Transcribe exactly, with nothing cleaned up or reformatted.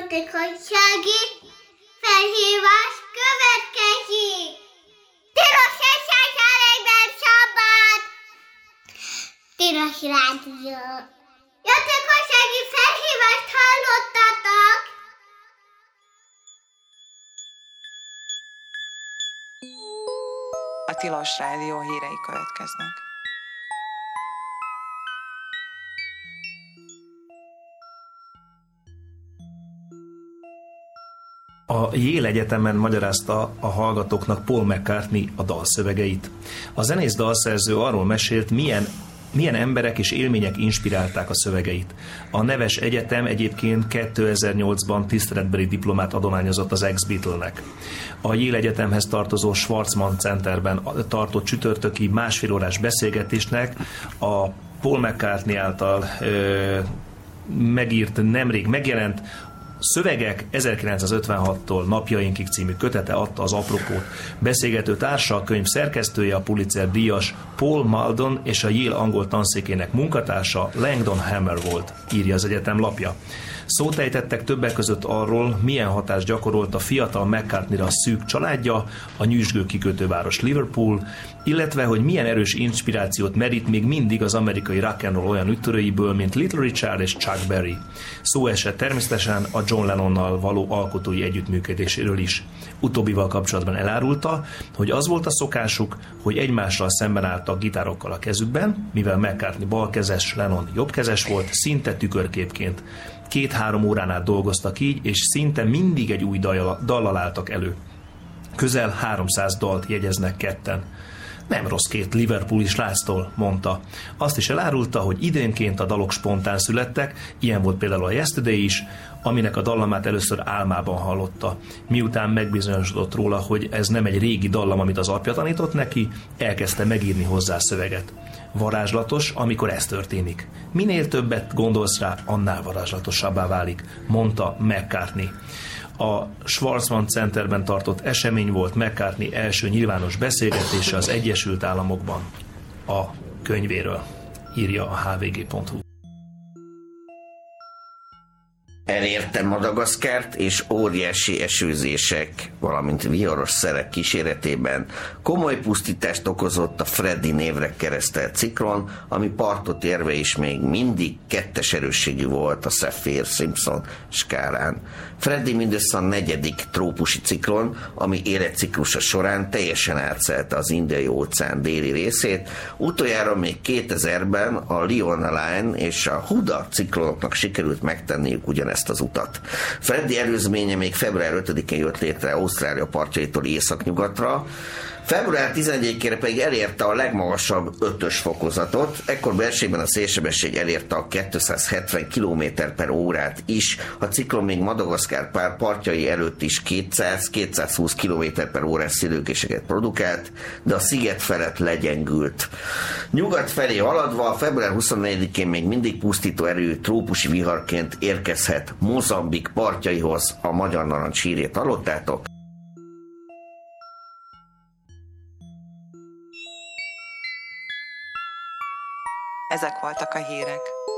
Jótékonysági felhívás következik. Tilos esetben szabad. Tilos rádió. Jótékonysági felhívást hallottatok. A Tilos Rádió hírei következnek. A Yale Egyetemen magyarázta a hallgatóknak Paul McCartney a dalszövegeit. A zenész dalszerző arról mesélt, milyen milyen emberek és élmények inspirálták a szövegeit. A neves egyetem egyébként kétezer-nyolcban tiszteletbeli diplomát adományozott az ex-Beatle-nek. A Yale Egyetemhez tartozó Schwarzman Centerben tartott csütörtöki másfél órás beszélgetésnek a Paul McCartney által ö, megírt, nemrég megjelent Szövegek ezerkilencszázötvenhattól napjainkig című kötete adta az apropót. Beszélgető társa, a könyv szerkesztője, a Pulitzer díjas Paul Maldon és a Yale angol tanszékének munkatársa Langdon Hammer volt, írja az egyetem lapja. Szót ejtettek többek között arról, milyen hatást gyakorolt a fiatal McCartneyra a szűk családja, a nyüzsgő kikötőváros Liverpool, illetve hogy milyen erős inspirációt merít még mindig az amerikai rock and roll olyan üttörőiből, mint Little Richard és Chuck Berry. Szó esett természetesen a John Lennonnal való alkotói együttműködéséről is. Utóbbival kapcsolatban elárulta, hogy az volt a szokásuk, hogy egymással szemben álltak gitárokkal a kezükben, mivel McCartney balkezes, Lennon jobbkezes volt, szinte tükörképként. Két-három órán át dolgoztak így, és szinte mindig egy új dallal, dallal álltak elő. Közel háromszáz dalt jegyeznek ketten. Nem rossz két Liverpooli sráctól, mondta. Azt is elárulta, hogy időnként a dalok spontán születtek, ilyen volt például a Yesterday is, aminek a dallamát először álmában hallotta. Miután megbizonyosodott róla, hogy ez nem egy régi dallam, amit az apja tanított neki, elkezdte megírni hozzá szöveget. Varázslatos, amikor ez történik. Minél többet gondolsz rá, annál varázslatosabbá válik, mondta McCartney. A Schwarzman Centerben tartott esemény volt McCartney első nyilvános beszélgetése az Egyesült Államokban a könyvéről, írja a há vé gé pont hú. Elérte Madagaszkárt, és óriási esőzések, valamint viharos szerek kíséretében komoly pusztítást okozott a Freddy névre keresztelt ciklon, ami partot érve is még mindig kettes erősségű volt a Saffir-Simpson skálán. Freddy mindössze a negyedik trópusi ciklon, ami életciklusa során teljesen átszelte az Indiai-óceán déli részét. Utoljára még kétezerben a Leona Line és a Huda ciklonoknak sikerült megtenniük ugyanezt az utat. Freddy előzménye még február ötödikén jött létre Ausztrália partjaitól északnyugatra, február tizenegyedikére pedig elérte a legmagasabb ötös fokozatot, ekkor belségben a szélsebesség elérte a kétszázhetven kilométer per órát is, a ciklon még Madagaszkár pár partjai előtt is kétszáz-kétszázhúsz kilométer per órás szélőkéseket produkált, de a sziget felett legyengült. Nyugat felé haladva február huszonnegyedikén még mindig pusztító erőű trópusi viharként érkezhet Mozambik partjaihoz. A Magyar Narancs hírét hallottátok. Ezek voltak a hírek.